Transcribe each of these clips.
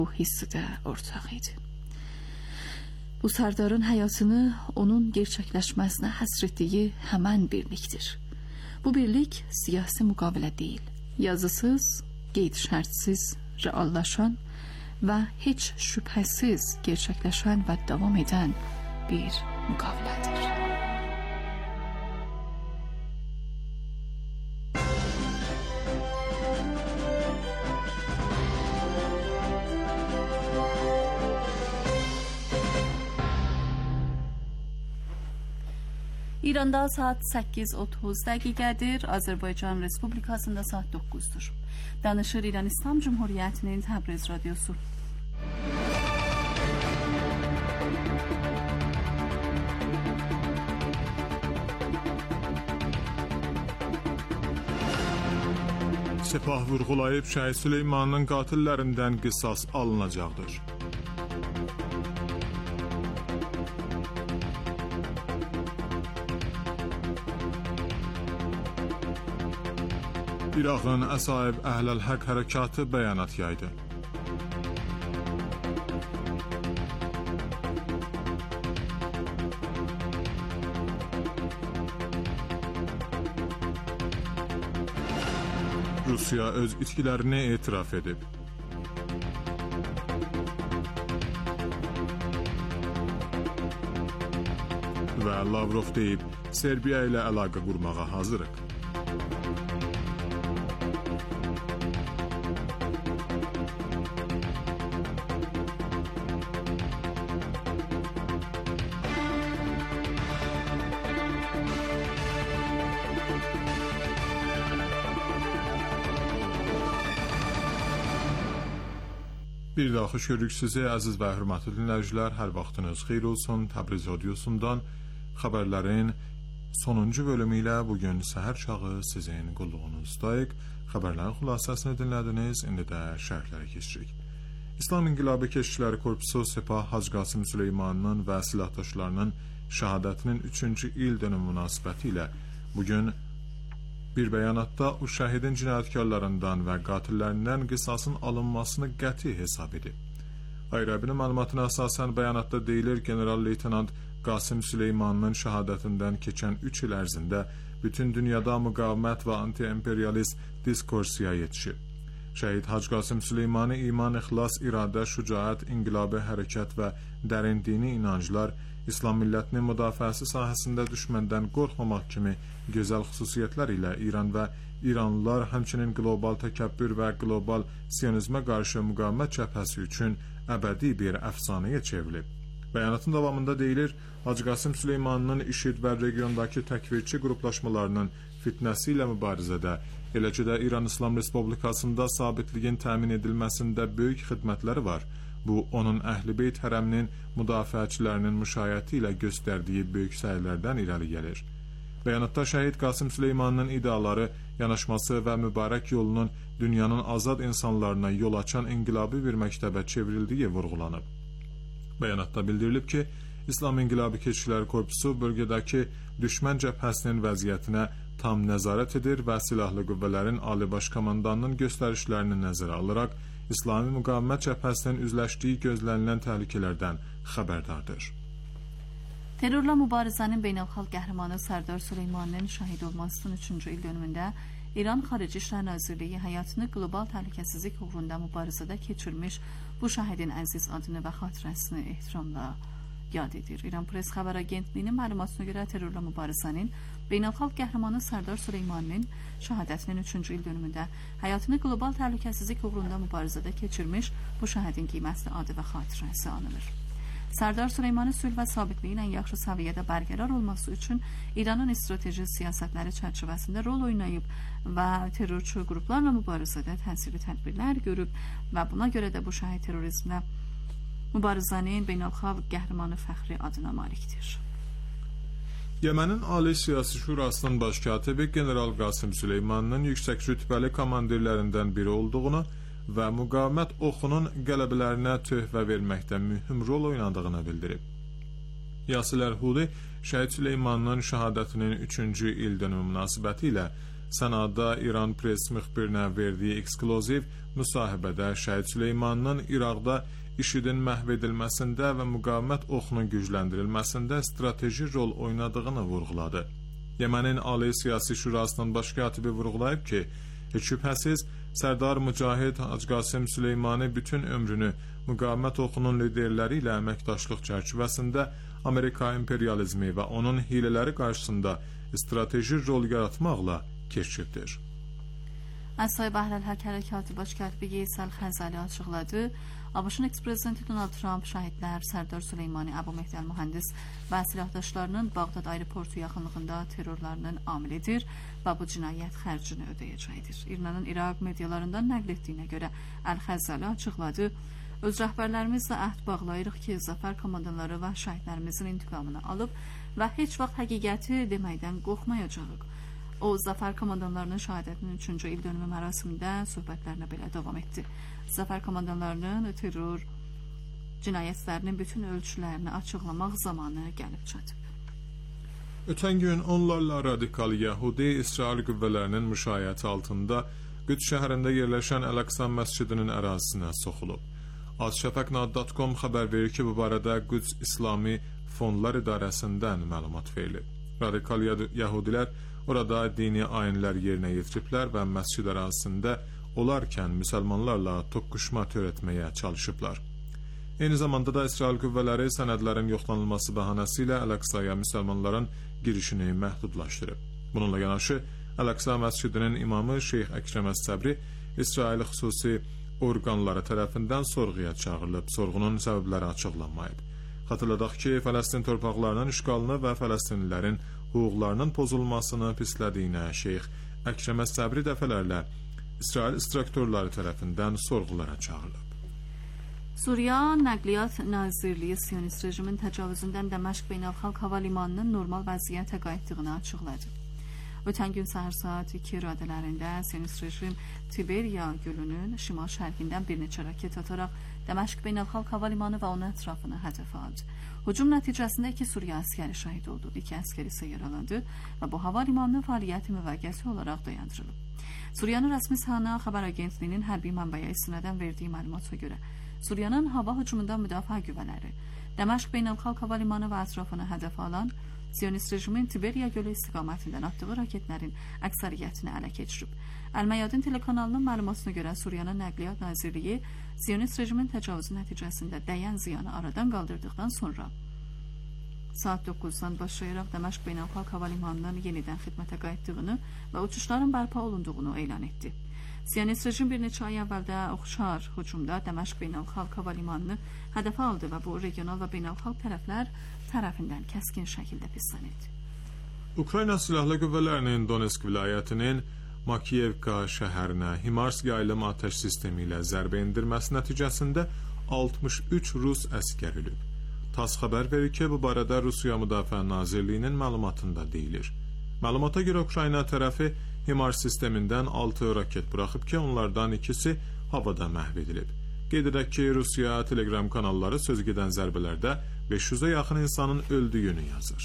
bu hissi də ortaq idi. Bu sərdarın həyatını onun gerçəkləşməsinə həsr etdiyi həmən birlikdir. Bu birlik siyasi müqavilə deyil, yazısız, qeyd-şərtsiz reallaşan və heç şübhəsiz gerçəkləşən və davam edən bir müqavilədir. İranda saat 8:30 dəqiqədir, Azərbaycan Respublikasında saat 9-dur. Danışır İran İslam Cumhuriyyətinin Təbriz Radiosu. Sepah vurğulayıb Şəhid Süleymanın qatillərindən qisas alınacaqdır. İraqın Əsaib Əhləl-Həq hərəkatı bəyanat yaydı. Rusiya öz itkilərini etiraf edib. Və Lavrov deyib, Serbiya ilə əlaqə qurmağa hazırıq. Bir daha xoş görürük sizi, əziz və hörmətli dinləyicilər. Hər vaxtınız xeyir olsun. Təbriz Radiosundan xəbərlərin sonuncu bölümü ilə bugün səhər çağı sizin qulluğunuzdayıq. Xəbərlərin xülasəsini dinlədiniz. İndi də şərhlərə keçirik. İslam İnqilabı Keşikçiləri Korpusu Sepah Hacı Qasım Süleymanın və silahdaşlarının şəhadətinin 3-cü il dönümü münasibəti ilə bugün bir bəyanatda o şəhidin cinayətkarlarından və qatillərindən qisasın alınmasını qəti hesab edib. Ayrabinin məlumatına əsasən bəyanatda deyilir, General-Leytenant Qasım Süleymanın şəhadətindən keçən 3 il ərzində bütün dünyada müqavimət və anti-imperialist diskursiya yetişib. Şəhid Hacı Qasım Süleymanı iman, ixlas, iradə, şücaət, inqilabi hərəkət və dərin dini inanclar, İslam millətinin müdafiəsi sahəsində düşməndən qorxmamaq kimi gözəl xüsusiyyətlər ilə İran və İranlılar həmçinin qlobal təkəbbür və qlobal siyonizmə qarşı müqavimət cəbhəsi üçün əbədi bir əfsanəyə çevrilib. Bəyanatın davamında deyilir, Hacı Qasım Süleymanın IŞİD və regiondakı təkfirçi qruplaşmalarının fitnəsi ilə mübarizədə, eləcə də İran İslam Respublikasında sabitliyin təmin edilməsində böyük xidmətləri var. Bu, onun Əhl-i-Beyt hərəminin müdafiəçilərinin müşayiəti ilə göstərdiyi böyük səylərdən irəli gəlir. Bəyanatda şəhid Qasım Süleymanın ideaları, yanaşması və mübarək yolunun dünyanın azad insanlarına yol açan inqilabi bir məktəbə çevrildiyi vurğulanıb. Bəyanatda bildirilib ki, İslam İnqilabı Keşikçiləri Korpusu bölgədəki düşmən cəbhəsinin vəziyyətinə tam nəzarət edir və silahlı qüvvələrin Ali Baş Komandanının göstərişlərini nəzərə alaraq İslami müqavimət cəbhəsinin üzləşdiyi gözlənilən təhlükələrdən xəbərdardır. Terrorla mübarizənin beynəlxalq qəhrəmanı Sərdar Süleymanın şəhid olmasının 3-cü il dönümündə İran Xarici İşlər Nazirliyi həyatını qlobal təhlükəsizlik uğrunda mübarizədə keçirmiş bu şəhidin əziz adını və xatirəsini ehtiramla yad edir. İran Press Xəbər Agentliyinin məlumatına görə terrorla mübarizənin beynəlxalq qəhrəmanı Sərdar Süleymanın şəhadətinin 3-cü il dönümündə həyatını qlobal təhlükəsizlik uğrunda mübarizədə keçirmiş bu şəhidin qiymətli adı və xatirəsi anılır. Sərdar Süleymanın sülh və sabitliyin ən yaxşı səviyyədə bərqərar olması üçün İranın strateji siyasətləri çərçivəsində rol oynayıb və terrorçu qruplarla mübarizədə təsirli tədbirlər görüb və buna görə də bu şəhid terrorizmlə mübarizənin beynəlxalq qəhrəmanı fəxri adına malikdir. Yemenin Ali Siyasi Şurasının baş katibi General Qasım Süleymanın yüksək rütbəli komandirlərindən biri olduğunu və müqavimət oxunun qələbələrinə töhfə verməkdə mühüm rol oynadığını bildirib. Yasir Ərhudi, Şəhid Süleymanın şəhadətinin 3-cü il dönümü münasibəti ilə Sənada İran Press müxbirinə verdiyi eksklüziv müsahibədə Şəhid Süleymanın İraqda IŞİD-in məhv edilməsində və müqavimət oxunun gücləndirilməsində strateji rol oynadığını vurğuladı. Yemənin Ali Siyasi Şurasının baş katibi vurğulayıb ki, heç şübhəsiz Sərdar Mücahid Hacı Qasım Süleymani bütün ömrünü müqavimət oxunun liderləri ilə əməkdaşlıq çərçivəsində Amerika imperializmi və onun hilələri qarşısında strateji rol yaratmaqla keçirdir. Əsay Bəhrəlhaq Hərəkatı Baş katibi Yeysəl Xəzəli açıqladı. ABŞ-ın eks-prezidenti Donald Trump şəhidlər Sərdar Süleymani, Əbu Mehdi Əl-Mühəndis və silahdaşlarının Bağdad aeroportu yaxınlığında terrorlarının amilidir və bu cinayət xərcini ödəyəcəkdir. İranın İraq medialarından nəql etdiyinə görə Əl-Xəzəli açıqladı. Öz rəhbərlərimizlə əhd bağlayırıq ki, zəfər komandaları və şəhidlərimizin intiqamını alıb və heç vaxt həqiqəti deməkdən qorxmayacağıq. O, Zəfər komandanlarının şəhadətinin 3-cü il dönümü mərasimində söhbətlərinə belə davam etdi. Zəfər komandanlarının terror cinayətlərinin bütün ölçülərini açıqlamaq zamanı gəlib çatıb. Ötən gün onlarla radikal Yəhudi İsrail qüvvələrinin müşayiəti altında Qüds şəhərində yerləşən Əl-Əqsa məscidinin ərazisinə soxulub. Azşəfaq.com xəbər verir ki, bu barədə Qüds İslami Fondlar İdarəsindən məlumat verilib. Radikal Yəhudilər orada dini ayinlər yerinə yetiriblər və məscid ərazisində olarkən müsəlmanlarla toqquşma törətməyə çalışıblar. Eyni zamanda da İsrail qüvvələri sənədlərin yoxlanılması bəhanəsi ilə Əl-Əqsaya müsəlmanların girişini məhdudlaşdırıb. Bununla yanaşı, Əl-Əqsa məscidinin imamı Şeyx Əkrəm Əs-Səbri İsrail xüsusi orqanları tərəfindən sorğuya çağırılıb. Sorğunun səbəbləri açıqlanmayıb. Xatırladaq ki, Fələstin torpaqlarının işğalını və fələstinlilərin hüquqlarının pozulmasını pislədiyinə Şeyx Əkrəm Əs-Səbri dəfələrlə İsrail instruktorları tərəfindən sorğulara çağırılıb. Suriya Nəqliyyat Nazirliyi Siyonist rejimin təcavüzündən Dəməşq Beynəlxalq Hava Limanının normal vəziyyətə qayıtdığını açıqladı. Ötən gün səhər saat 2 radələrində Siyonist rejim Tiberiya gölünün şimal-şərqindən bir neçə raket ataraq Dəməşq Beynəlxalq Hava Limanı və onun ətrafını hədəfə aldı. Hücum nəticəsində 2 Suriya əskəri şəhid oldu, 2 əskəri isə yaralandı və bu hava limanının fəaliyyəti müvəqqəti olaraq dayandırılıb. Suriyanın rəsmi SANA xəbər agentliyinin hərbi mənbəyə istinadən verdiyi məlumata görə Suriyanın hava hücumundan müdafiə qüvvələri Dəməşq Beynəlxalq Hava Limanı və ətrafını hədəfə alan Siyonist rejimin Tiberiya gölü istiqamətindən atdığı raketlərin əksəriyyətini ələ keçirib. Əl-Məyadin telekanalının məlumatına görə Suriyanın Nəqliyyat Nazirliyi Siyonist rejimin təcavüzü nəticəsində dəyən ziyanı aradan qaldırdıqdan sonra saat 9-dan başlayaraq Dəməşq Beynəlxalq Hava Limanının yenidən xidmətə qayıtdığını və uçuşların bərpa olunduğunu elan etdi. Siyonist rejim bir neçə ay əvvəldə oxşar hücumda Dəməşq Beynəlxalq Hava Limanını hədəfə aldı və bu regional və beynəlxalq tərəflər tərəfindən kəskin şəkildə pislənildi. Ukrayna Silahlı Qüvvələrinin Donetsk vilayətinin Makiyevka şəhərinə HIMARS yaylım atəş sistemi ilə zərbə endirməsi nəticəsində 63 Rus əskər ölüb. TASS xəbər verir ki, bu barədə Rusiya Müdafiə Nazirliyinin məlumatında deyilir. Məlumata görə Ukrayna tərəfi HIMARS sistemindən 6 raket buraxıb ki, onlardan ikisi havada məhv edilib. Qeyd edək ki, Rusiya Telegram kanalları söz gedən zərbələrdə 500-ə yaxın insanın öldüyünü yazır.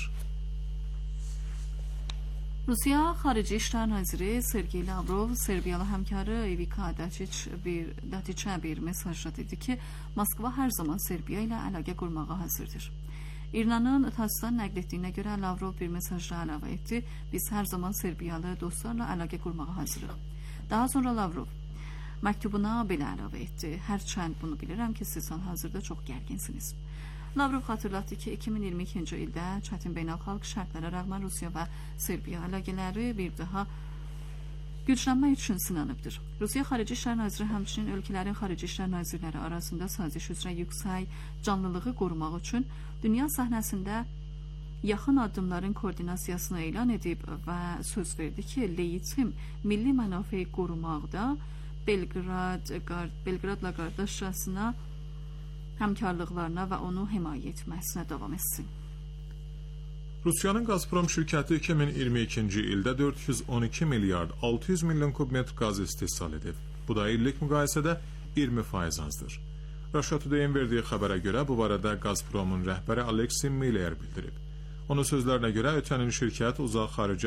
Rusiya Xarici İşlər Naziri Sergey Lavrov Serbiyalı həmkarı Evika Dačićə bir mesajda dedi ki, Moskva hər zaman Serbiya ilə əlaqə qurmağa hazırdır. İranın TASS-dan nəql etdiyinə görə Lavrov bir mesajda əlavə etdi, biz hər zaman Serbiyalı dostlarla əlaqə qurmağa hazırıq. Daha sonra Lavrov məktubuna belə əlavə etdi, hərçənd bunu bilirəm ki, siz hal-hazırda çox gərginsiniz. Lavrov xatırlatdı ki, 2022-ci ildə çətin beynəlxalq şərtlərə rəğmən Rusiya və Serbiya əlaqələri bir daha güclənmək üçün sınanıbdır. Rusiya Xarici İşlər Naziri həmçinin ölkələrin Xarici İşlər Nazirləri arasında saziş üzrə yüksək canlılığı qorumaq üçün dünya səhnəsində yaxın addımların koordinasiyasını elan edib və söz verdi ki, legitim milli mənafeyi qorumaqda Belqradla qardaşcasına həmkarlıqlarına və onu himayə etməsinə davam etsin. Rusiyanın Gazprom şirkəti 2022-ci ildə 412 milyard 600 milyon kubmetr qaz istehsal edib. Bu da illik müqayisədə 20% azdır. Russia Today-in verdiyi xəbərə görə bu barədə Gazpromun rəhbəri Alexey Miller bildirib. Onun sözlərinə görə ötən il şirkət uzaq xaricə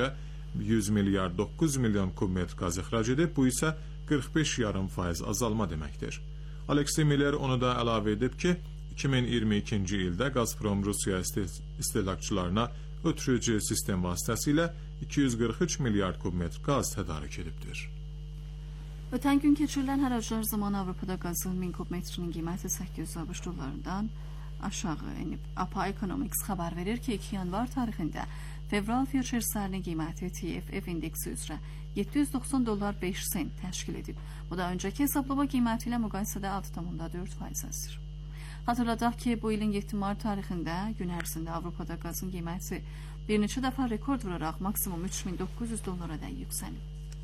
100 milyar 900 milyon kub metr qaz ixrac edib, bu isə 45,5% azalma deməkdir. Alexey Miller onu da əlavə edib ki, 2022-ci ildə Gazprom Rusiya istehlakçılarına ötürücü sistem vasitəsilə 243 milyard kub metr qaz tədarik edibdir. Ötən gün keçirilən həraclar zamanı Avropada qazın 1000 kub metrinin qiyməti 860 dollardan aşağı enib. APA Economics xəbər verir ki, 2 yanvar tarixində fevral fütureslərinin qiyməti TFF indeksi üzrə 790 dollar 5 sent təşkil edib. Bu da öncəki hesablama qiyməti ilə müqayisədə 6,4% azdır. Hatırladaq ki, bu ilin 7 mart tarixində gün ərzində Avropada qazın qiyməti bir neçə dəfə rekord vuraraq maksimum 3900 dollara dək yüksəlib.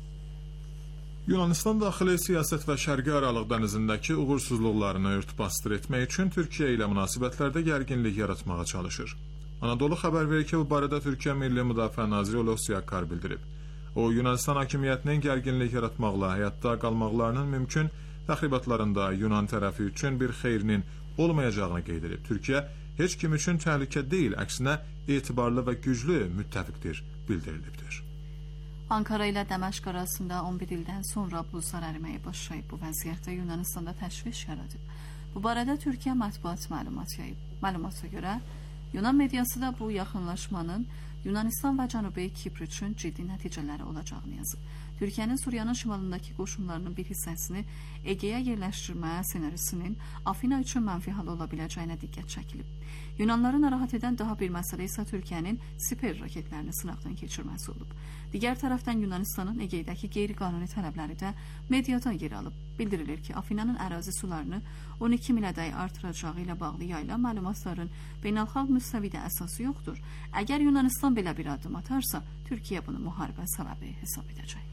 Yunanistan daxili siyasət və Şərqi Aralıq dənizindəki uğursuzluqlarını örtbasdır etmək üçün Türkiyə ilə münasibətlərdə gərginlik yaratmağa çalışır. Anadolu xəbər verir ki, bu barədə Türkiyə Milli Müdafiə Naziri Hulusi Akar bildirib. O, Yunanistan hakimiyyətinin gərginlik yaratmaqla həyatda qalmaqlarının mümkün təxribatlarında Yunan tərəfi üçün bir xeyrinin olmayacağını qeyd edib. Türkiyə heç kim üçün təhlükə deyil, əksinə etibarlı və güclü müttəfiqdir, bildirilibdir. Ankara ilə Dəməşq arasında 11 ildən sonra buzlar əriməyə başlayıb. Bu vəziyyətdə Yunanistanda təşviş yaradıb. Bu barədə Türkiyə mətbuat məlumat yayıb. Məlumata görə Yunan mediası da bu yaxınlaşmanın Yunanistan və Cənubi Kipr üçün ciddi nəticələri olacağını yazıb. Türkiyənin Suriyanın şimalındakı qoşunlarının bir hissəsini Egeyə yerləşdirmə senarisinin Afina üçün mənfi hal ola biləcəyinə diqqət çəkilib. Yunanları narahat edən daha bir məsələ isə Türkiyənin siper raketlərini sınaqdan keçirməsi olub. Digər tərəfdən Yunanistanın Egeydəki qeyri-qanuni tələbləri də mediada yer alıb. Bildirilir ki, Afinanın ərazi sularını 12 milədək artıracağı ilə bağlı yayılan məlumatların beynəlxalq müstəvidə əsası yoxdur. Əgər Yunanistan belə bir addım atarsa, Türkiyə bunu müharibə səbəbi hesab edəcək.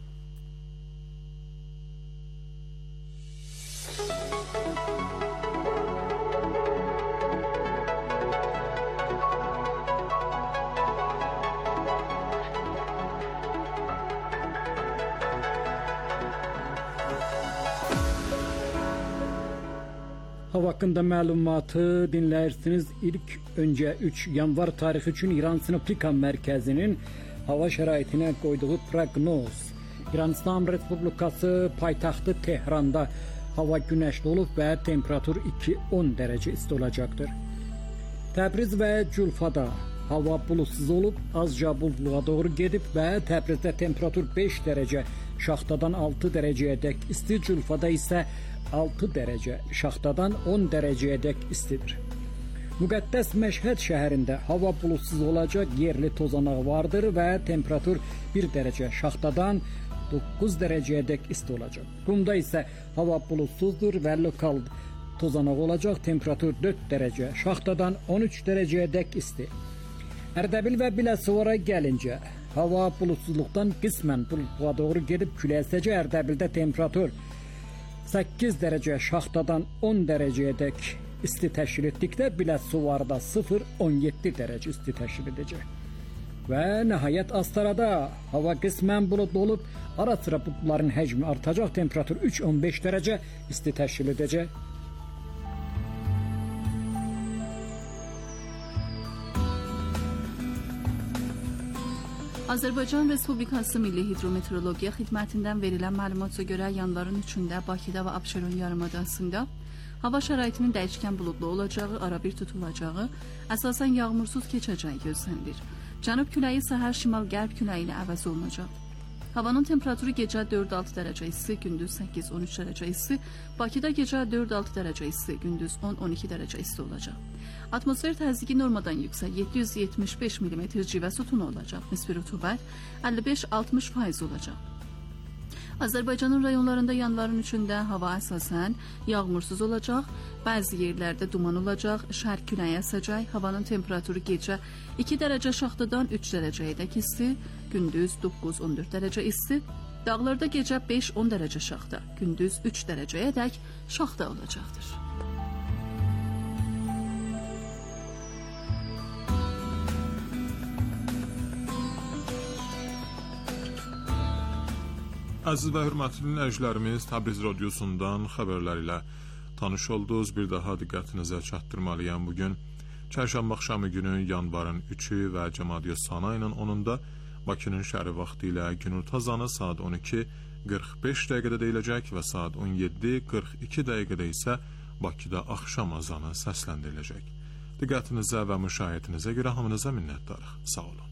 Hava hakkında məlumatı dinləyirsiniz. İlk öncə 3 yanvar tarixi üçün İran Sinoptika Mərkəzinin hava şəraitinə qoyduğu proqnoz. İran Respublikası paytaxtı Tehranda hava günəşli olub və temperatur 2-10 dərəcə isti olacaqdır. Təbriz və Culfada hava bulutsuz olub, azca buludluğa doğru gedib və Təbrizdə temperatur 5 dərəcə, Şaxtadan 6 dərəcəyə dək isti, Culfada isə 6 dərəcə, Şaxtadan 10 dərəcəyə dək istidir. Müqəddəs Məşhəd şəhərində hava bulutsuz olacaq, yerli tozanaq vardır və temperatur 1 dərəcə, Şaxtadan 9 dərəcəyə dək isti olacaq. Rumda isə hava bulutsuzdur və lokal tozanaq olacaq, temperatur 4 dərəcə, Şaxtadan 13 dərəcəyə dək isti. Ərdəbil və Biləsuvara gəlincə, hava bulutsuzluqdan qismən buludluğa doğru gedib külək əsəcək. Ərdəbildə temperatur 8 dərəcə, Şaxtadan 10 dərəcəyə dək isti təşkil etdikdə Biləsuvarda 0-17 dərəcə isti təşkil edəcək. Və nəhayət Astarada hava qismən buludlu olub, ara-sıra buludların həcmi artacaq, temperatur 3-15 dərəcə isti təşkil edəcək. Azərbaycan Respublikası Milli Hidrometeorologiya Xidmətindən verilən məlumata görə yanvarın 3-də Bakıda və Abşeron yarımadasında hava şəraitinin dəyişkən buludlu olacağı, arabir tutulacağı, əsasən yağmursuz keçəcəyi gözlənilir. Cənub küləyi səhər şimal-qərb küləyi ilə əvəz olunacaq. Havanın temperaturu gecə 4-6 dərəcə isti, gündüz 8-13 dərəcə isti, Bakıda gecə 4-6 dərəcə isti, gündüz 10-12 dərəcə isti olacaq. Atmosfer təzyiqi normadan yüksək 775 mm civə sütunu olacaq. Nisbi rütubət 55-60% olacaq. Azərbaycanın rayonlarında yanvarın 3-də hava əsasən yağmursuz olacaq, bəzi yerlərdə duman olacaq, şərq küləyi əsəcək, havanın temperaturu gecə 2 dərəcə Şaxtadan 3 dərəcəyə dək isti, gündüz 9-14 dərəcə isti, dağlarda gecə 5-10 dərəcə Şaxta, gündüz 3 dərəcəyə dək Şaxta olacaqdır. Əziz və hörmətli dinləyicilərimiz, Təbriz radiosundan xəbərlər ilə tanış oldunuz. Bir daha diqqətinizə çatdırmalıyam. Bugün çərşənbə axşamı günü yanvarın 3-ü və Cəmaadiyyət Sana ilə 10-da Bakının şəhəri vaxtı ilə günorta azanı saat 12:45 dəqiqədə deyiləcək və saat 17:42 dəqiqədə isə Bakıda axşam azanı səsləndiriləcək. Diqqətinizə və müşahiyyətinizə görə hamınıza minnətdarıq. Sağ olun.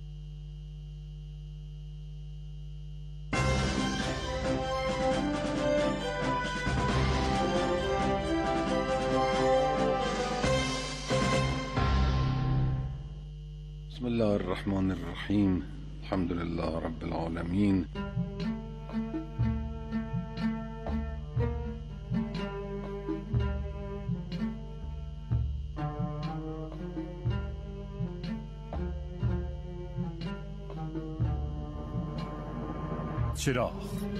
Bismillahirrahmanirrahim. Elhamdülillah Rabbil alemin. چراغ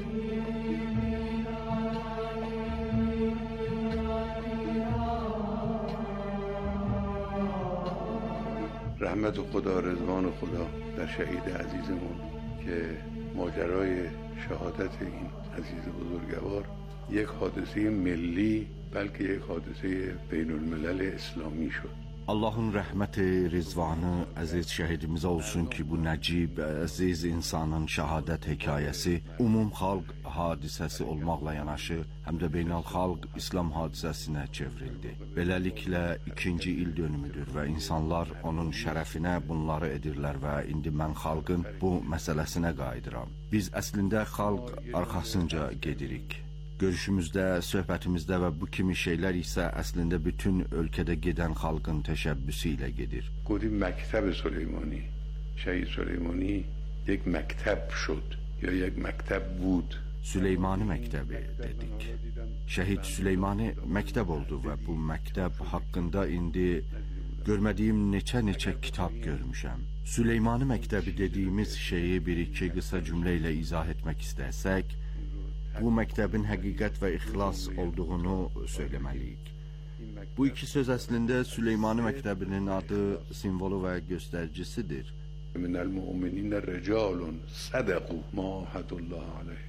رحمت خدا، رضوان خدا در شهید عزیزمون که ماجرای شهادت این عزیز بزرگوار یک حادثه ملی بلکه یک حادثه بین الملل اسلامی شد. Allahın rəhməti, rizvanı əziz şəhidimizə olsun ki, bu nəcib, əziz insanın şəhadət hekayəsi umum xalq hadisəsi olmaqla yanaşı, həm də beynəlxalq İslam hadisəsinə çevrildi. Beləliklə, ikinci il dönümüdür və insanlar onun şərəfinə bunları edirlər və indi mən xalqın bu məsələsinə qayıdıram. Biz əslində xalq arxasınca gedirik. Görüşümüzdə, söhbətimizdə və bu kimi şeylər isə əslində bütün ölkədə gedən xalqın təşəbbüsü ilə gedir. گفتیم مکتب سلیمانی، شهید سلیمانی یک مکتب شد یا یک مکتب بود. Süleymani məktəbi dedik. Şəhid Süleymani məktəb oldu və bu məktəb haqqında indi görmədiyim neçə kitab görmüşəm. Süleymani məktəbi dediyimiz şeyi bir-iki qısa cümlə ilə izah etmək istəsək, bu məktəbin həqiqət və ixlas olduğunu söyləməliyik. Bu iki söz əslində Süleymani məktəbinin adı, simvolu və göstəricisidir. من المؤمنین رجال صدقوا ما عاهدوا الله علیه.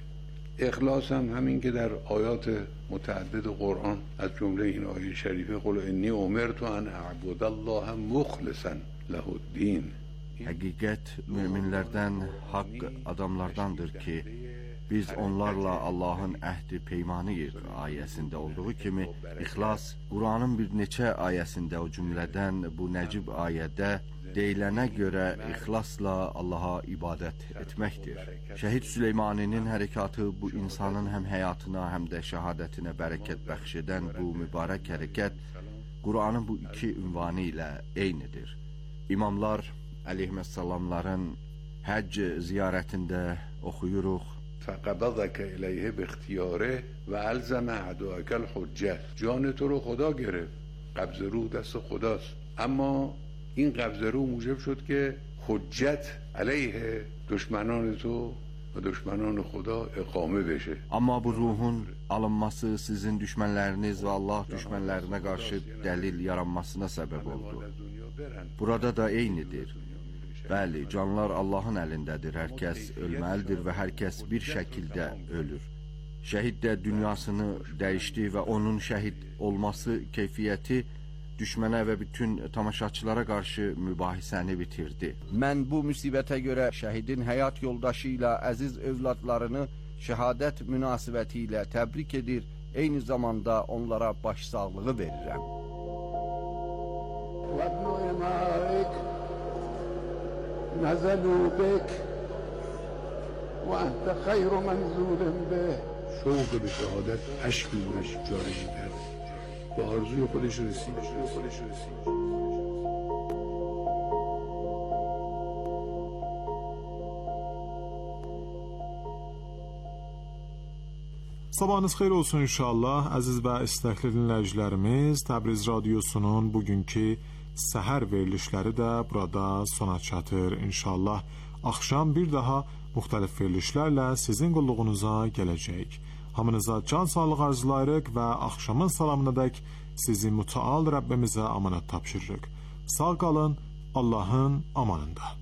اخلاص هم همین که در آیات متعدد قرآن از جمله این آیه شریفه قل انی امرت ان اعبد الله مخلصا له الدین. Həqiqət möminlərdən, haqq adamlardandır ki, biz onlarla Allahın əhdi peymanıyıq ayəsində olduğu kimi, ixlas Quranın bir neçə ayəsində, o cümlədən bu nəcib ayədə deyilənə görə ixlasla Allaha ibadət etməkdir. Şəhid Süleymaninin hərəkatı bu insanın həm həyatına, həm də şəhadətinə bərəkət bəxş edən bu mübarək hərəkət Quranın bu iki ünvanı ilə eynidir. İmamlar əleyhissalamların həcc ziyarətində oxuyuruq: فقبضك الیه باختیاره و الزم اعداءک الحجه. جان تو رو خدا گرفت، قبض روح دست خداست، اما این قبض روح موجب شد که حجت علیه دشمنان تو و دشمنان خدا اقامه بشه. Amma bu ruhun alınması sizin düşmənləriniz və Allah düşmənlərinə qarşı dəlil yaranmasına səbəb oldu. Burada da eynidir. Bəli, canlar Allahın əlindədir. Hər kəs ölməlidir və hər kəs bir şəkildə ölür. Şəhid də dünyasını dəyişdi və onun şəhid olması keyfiyyəti düşmənə və bütün tamaşaçılara qarşı mübahisəni bitirdi. Mən bu müsibətə görə şəhidin həyat yoldaşı ilə əziz övladlarını şəhadət münasibəti ilə təbrik edir, eyni zamanda onlara başsağlığı verirəm. نزلوا بك وأنت خير منزول به. شوق به شهادت اشکی بودش جارش کرد، به آرزوی خودش رسید. Sabahınız xeyir olsun inşallah. Əziz və istəkli dinləyicilərimiz, Təbriz Radiosunun bugünkü səhər verilişləri də burada sona çatır. İnşallah axşam bir daha müxtəlif verilişlərlə sizin qulluğunuza gələcək. Hamınıza can sağlığı arzulayırıq və axşamın salamınadək sizi mütəal Rəbbimizə amanət tapşırırıq. Sağ qalın, Allahın amanında.